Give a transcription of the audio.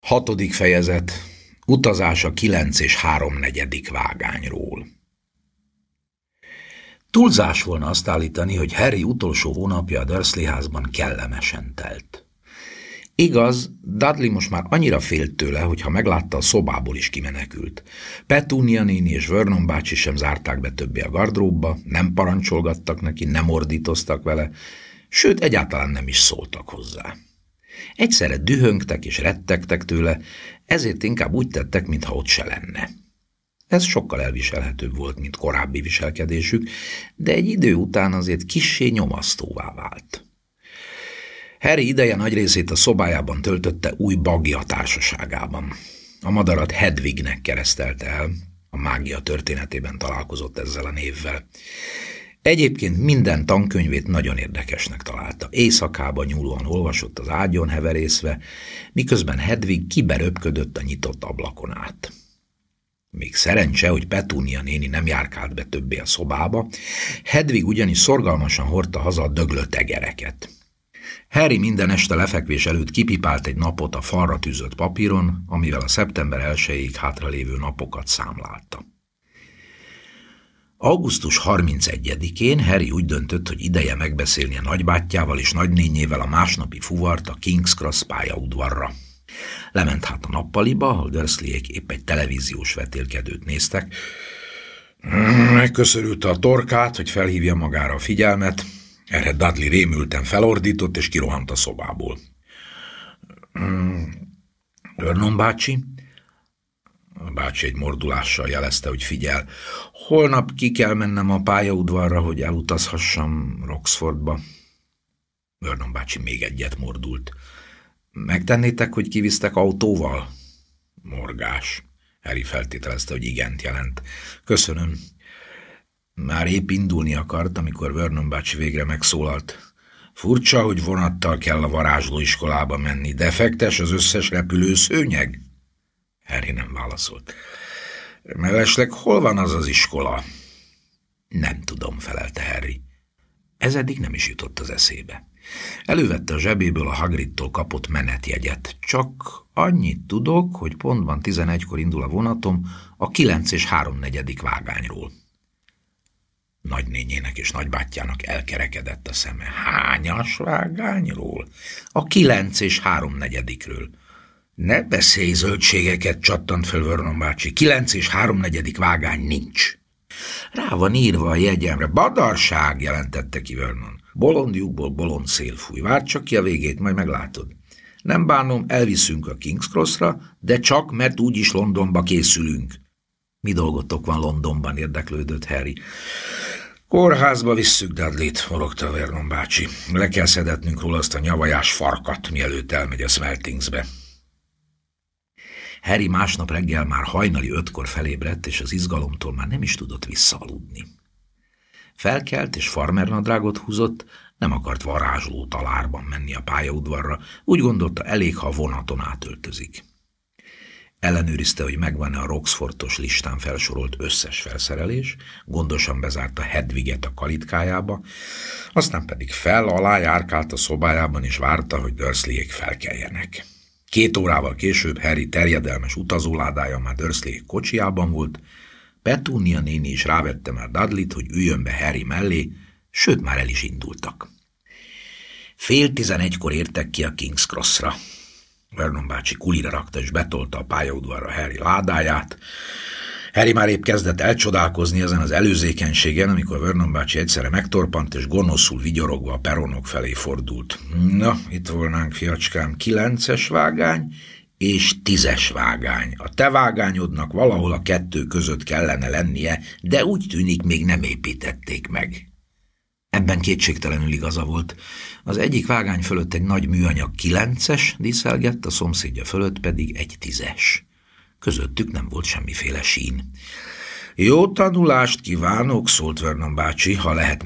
Hatodik fejezet. Utazás a 9 és 3/4 vágányról. Túlzás volna azt állítani, hogy Harry utolsó hónapja a Dursley házban kellemesen telt. Igaz, Dudley most már annyira félt tőle, hogy ha meglátta, a szobából is kimenekült. Petunia néni és Vernon bácsi sem zárták be többé a gardróbba, nem parancsolgattak neki, nem ordítoztak vele, sőt, egyáltalán nem is szóltak hozzá. Egyszerre dühöngtek és rettegtek tőle, ezért inkább úgy tettek, mintha ott se lenne. Ez sokkal elviselhetőbb volt, mint korábbi viselkedésük, de egy idő után azért kissé nyomasztóvá vált. Harry ideje nagy részét a szobájában töltötte új bagja társaságában. A madarat Hedwignek keresztelte el, a mágia történetében találkozott ezzel a névvel. Egyébként minden tankönyvét nagyon érdekesnek találta. Éjszakába nyúlóan olvasott az ágyon heverészve, miközben Hedwig kiberöpködött a nyitott ablakon át. Még szerencse, hogy Petunia néni nem járkált be többé a szobába, Hedwig ugyanis szorgalmasan hordta haza a döglött egereket. Harry minden este lefekvés előtt kipipált egy napot a falra tűzött papíron, amivel a szeptember 1-ig hátralévő napokat számlálta. Augusztus 31-én Harry úgy döntött, hogy ideje megbeszélni a nagybátyjával és nagynényével a másnapi fuvart a King's Cross pályaudvarra. Lement hát a nappaliba, ahol Dursleyék épp egy televíziós vetélkedőt néztek. Megköszörülte a torkát, hogy felhívja magára a figyelmet. Erre Dudley rémülten felordított, és kirohant a szobából. Vernon bácsi? A bácsi egy mordulással jelezte, hogy figyel. Holnap ki kell mennem a pályaudvarra, hogy elutazhassam Roxfordba. Vernon bácsi még egyet mordult. Megtennétek, hogy kivisztek autóval? Morgás. Harry feltételezte, hogy igent jelent. Köszönöm. Már épp indulni akart, amikor Vernon bácsi végre megszólalt. Furcsa, hogy vonattal kell a varázslóiskolába menni, defektes az összes repülőszőnyeg? Harry nem válaszolt. Mellesleg hol van az az iskola? Nem tudom, felelte Harry. Ez eddig nem is jutott az eszébe. Elővette a zsebéből a Hagridtól kapott menetjegyet. Csak annyit tudok, hogy pontban 11-kor indul a vonatom a 9 és 3/4 vágányról. Nagynényének és nagybátyjának elkerekedett a szeme. Hányas vágányról? A 9 és 3/4-ről. Ne beszélj zöldségeket, csattant fel Vernon bácsi. 9 és 3/4 vágány nincs. Rá van írva a jegyemre. Badarság, jelentette ki Vernon. Bolond lyukból bolond szél fúj. Várd csak ki a végét, majd meglátod. Nem bánom, elviszünk a King's Crossra, de csak, mert úgyis Londonba készülünk. Mi dolgotok van Londonban, érdeklődött Harry. Kórházba visszük Dudleyt, morogta Vernon bácsi. Le kell szedetnünk róla azt a nyavajás farkat, mielőtt elmegy a Smeltingsbe. Harry másnap reggel már hajnali 5-kor felébredt, és az izgalomtól már nem is tudott visszaaludni. Felkelt és farmernadrágot húzott, nem akart varázsló talárban menni a pályaudvarra, úgy gondolta, elég, ha a vonaton átöltözik. Ellenőrizte, hogy megvan-e a Roxfordos listán felsorolt összes felszerelés, gondosan bezárta Hedwiget a kalitkájába, aztán pedig fel-alá járkált a szobájában, és várta, hogy Dursleyék felkeljenek. 2 órával később Harry terjedelmes utazóládája már Dursleyék kocsiában volt, Petunia néni is rávette már Dudleyt, hogy üljön be Harry mellé, sőt már el is indultak. 10:30-kor értek ki a King's Crossra. Vernon bácsi kulira rakta és betolta a pályaudvarra Harry ládáját. Harry már épp kezdett elcsodálkozni ezen az előzékenységen, amikor Vernon bácsi egyszerre megtorpant és gonoszul vigyorogva a peronok felé fordult. Na, itt volnánk, fiacskám, 9-es vágány és 10-es vágány. A te vágányodnak valahol a 2 között kellene lennie, de úgy tűnik, még nem építették meg. Ebben kétségtelenül igaza volt. Az egyik vágány fölött egy nagy műanyag 9-es díszelgett, a szomszédja fölött pedig egy 10-es. Közöttük nem volt semmiféle sín. Jó tanulást kívánok, szólt Vernon bácsi, ha lehet